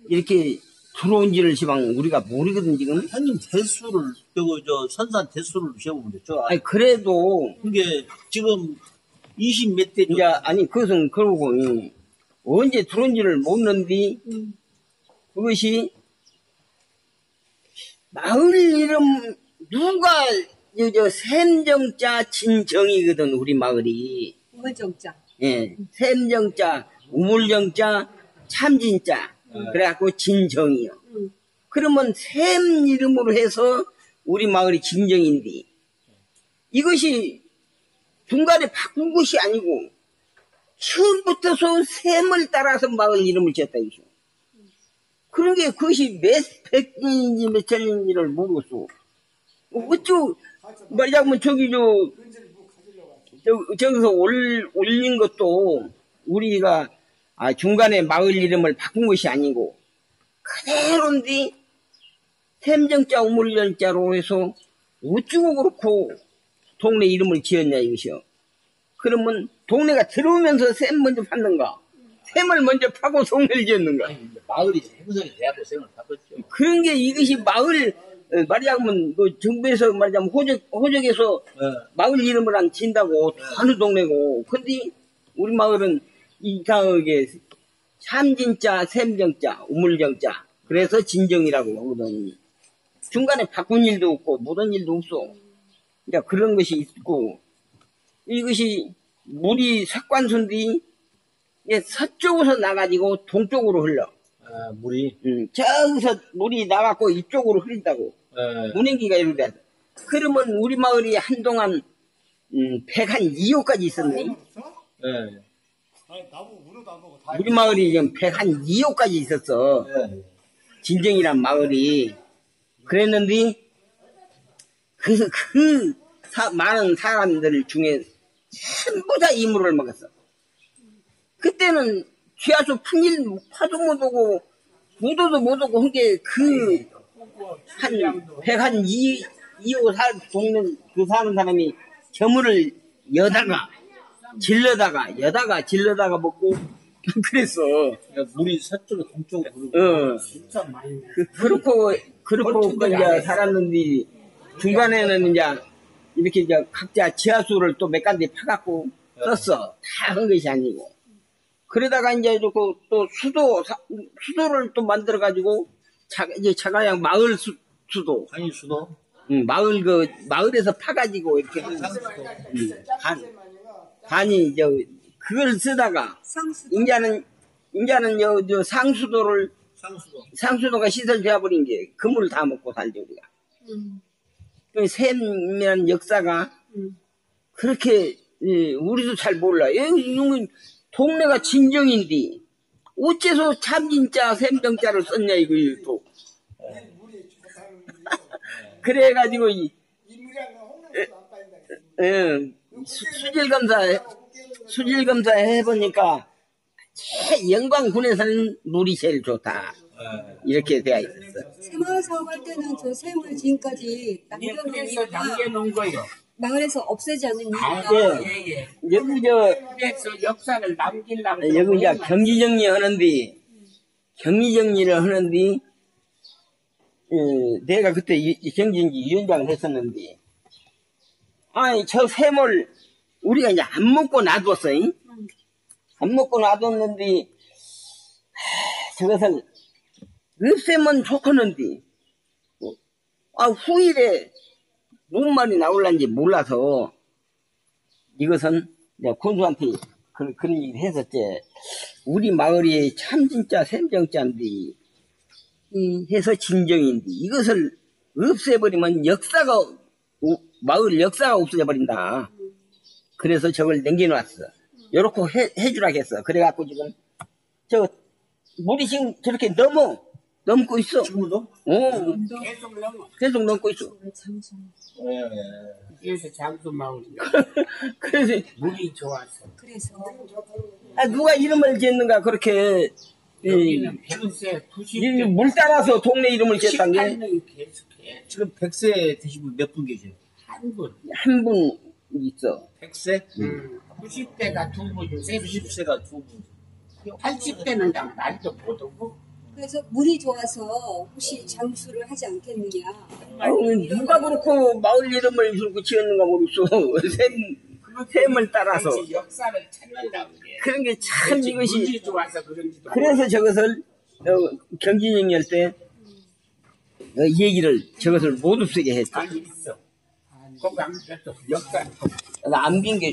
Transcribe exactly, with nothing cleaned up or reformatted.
이렇게 들어온지를 시방 우리가 모르거든 지금. 형님 대수를 저거 저 선산 대수를 세우면 됐죠. 아니 그래도 이게 지금 이십 몇 대 이제 아니 그것은 그러고 이, 언제 들어온지를 모르는데 음. 그것이 마을 이름 누가 저, 저 샘정자 진정이거든 우리 마을이. 우물정자. 예, 샘정자, 우물정자, 참진자. 네. 그래갖고 진정이요. 음. 그러면 샘 이름으로 해서 우리 마을이 진정인데 이것이 중간에 바꾼 것이 아니고 처음부터서 샘을 따라서 마을 이름을 지었다 이죠. 그런 게 그것이 몇 백년인지 몇 천년인지를 모르겠어. 어쩌 말하자면 저기 저, 저 저기서 올 올린 것도 우리가 아, 중간에 마을 이름을 바꾼 것이 아니고 그대로인데 샘정자 우물정자로 해서 어쩌고 그렇고 동네 이름을 지었냐 이것이요. 그러면 동네가 들어오면서 샘 먼저 팠는가? 샘을 먼저 파고 동네를 지었는가? 마을이 행성이 돼야고 생을 바꿨죠. 그런 게 이것이 마을 어, 말하자면 그 정부에서 말하자면 호적 호적에서 네. 마을 이름을 안 진다고 어느 동네고. 근데 우리 마을은 이상하게 참진자, 샘정자, 우물정자. 그래서 진정이라고 하거든. 중간에 바꾼 일도 없고 모든 일도 없어. 이제 그런 것이 있고 이것이 물이 석관순뒤 서쪽에서 나가지고 동쪽으로 흘러. 아, 물이. 음, 저기서 물이 나가고 이쪽으로 흐른다고. 네. 운행기가 이렇게. 그러면 우리 마을이 한동안 음, 백한 이호까지 있었네. 네. 우리 마을이 지금 백한 이호까지 있었어. 네. 진정이란 마을이. 그랬는데 그, 그 사, 많은 사람들 중에 전부 다 이물을 먹었어. 그때는 지하수 풍일 파도 못 오고 무도도 못 오고 한 게 그 한 백한 이호 살 동네 그 사는 사람이 저물을 여다가 질러다가 여다가 질러다가 먹고 그랬어. 물이 서쪽에 동쪽으로 흐르고. 어. 진짜 많이. 그, 그렇고 그렇고 그 이제 살았는데 중간에는 이제 이렇게 이제 각자 지하수를 또 몇 간지 파갖고 썼어. 다 한 것이 아니고. 그러다가 이제 그 또 수도 사, 수도를 또 만들어 가지고 자 이제 자가양 마을 수, 수도. 간이 수도. 응, 마을 그 마을에서 파가지고 이렇게 한 응, 간 간이 저 그걸 쓰다가 상수. 인자는 인자는 저, 저 상수도를 상수도. 상수도가 시설되어 버린 게 그물을 다 먹고 살죠 우리가. 음. 그 샘이라는 역사가 음. 그렇게 예, 우리도 잘 몰라. 예, 이놈은 동네가 진정인데 어째서 참진자 샘정자를 썼냐 이거 또. 그래가지고 이 예, 수질 검사 수질 검사 해보니까 제 영광군에서는 물이 제일 좋다. 이렇게 되어 있었어. 새마을 사업할 때는 저 샘을 지금까지 남겨놓으니까 남겨놓은 거요. 마을에서 없애지 않는 아, 이유가 예, 예. 여기 저 그래서 역사를 남기려고. 여기 이제 경지정리 하는데 경리정리를 하는데 어, 내가 그때 경진지 위원장을 했었는데 아니 저 샘을 우리가 이제 안 먹고 놔뒀어. 잉? 안 먹고 놔뒀는데 하, 저것을 없애면 좋겠는데 아 후일에 무슨 말이 나올란지 몰라서 이것은 내가 군수한테 그, 그런 얘기를 했었지. 우리 마을이 참 진짜 샘정자인데 이 해서 진정인데 이것을 없애버리면 역사가 오, 마을 역사가 없어져 버린다. 그래서 저걸 남겨놨어. 요렇게 해, 해주라 했어. 그래갖고 지금 저 물이 지금 저렇게 넘어 넘고 있어. 지금도? 어, 계속 넘어. 계속 넘고 있어. 예. 그래서 장수마을. 그래서 물이 좋아서. 그래서 아, 누가 이름을 짓는가 그렇게 이, 여기는 백세 구십 이, 물 따라서 동네 이름을 지었단 게 십팔 년이 계속해. 지금 백 세 되신 분 몇 분 계세요? 한 분. 한 분 있어. 백 세? 음. 구십 대가 두 분, 세 구십 세가 두 분. 팔십 대는 난 말도 못 오고. 그래서 물이 좋아서 혹시 장수를 하지 않겠느냐. 아유, 누가 그렇고 마을 이름을 그렇게 지었는가 모르겠어. 샘, 샘을 따라서. 그렇지, 역사를 찾는다는 게. 그런 게 참 그렇지, 이것이. 물이 좋아서 그런지도 그래서 저것을 어, 경진영이 할 때 어, 얘기를 저것을 못 없애게 했다. 많이 있어. 거기 안 됐어. 역사. 안 빈 게